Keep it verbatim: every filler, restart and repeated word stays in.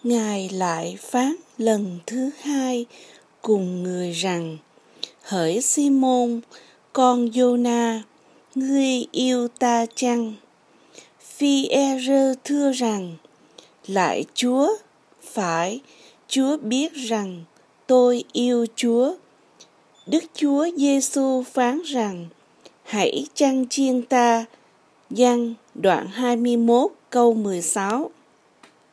Ngài lại phán lần thứ hai cùng người rằng: Hỡi Si-môn, con Giô-na, ngươi yêu ta chăng? Phi-e-rơ thưa rằng: Lạy Chúa, phải, Chúa biết rằng tôi yêu Chúa. Đức Chúa Giê-xu phán rằng: Hãy chăn chiên ta. Giăng đoạn hai mươi mốt câu mười sáu.